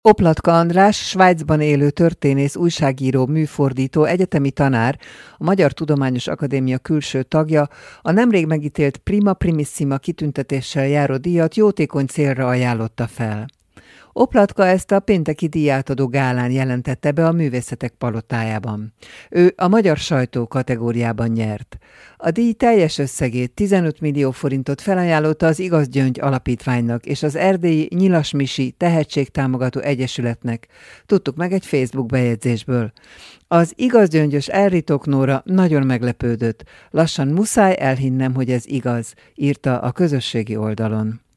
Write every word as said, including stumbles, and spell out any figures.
Oplatka András, Svájcban élő történész, újságíró, műfordító, egyetemi tanár, a Magyar Tudományos Akadémia külső tagja, a nemrég megítélt Prima Primissima kitüntetéssel járó díjat jótékony célra ajánlotta fel. Oplatka ezt a pénteki díjátadó gálán jelentette be a Művészetek Palotájában. Ő a magyar sajtó kategóriában nyert. A díj teljes összegét, tizenöt millió forintot felajánlotta az Igaz Gyöngy Alapítványnak és az erdélyi Nyilas Misi Tehetségtámogató Egyesületnek. Tudtuk meg egy Facebook bejegyzésből. Az igazgyöngyös Elritok Nóra nagyon meglepődött. Lassan muszáj elhinnem, hogy ez igaz, írta a közösségi oldalon.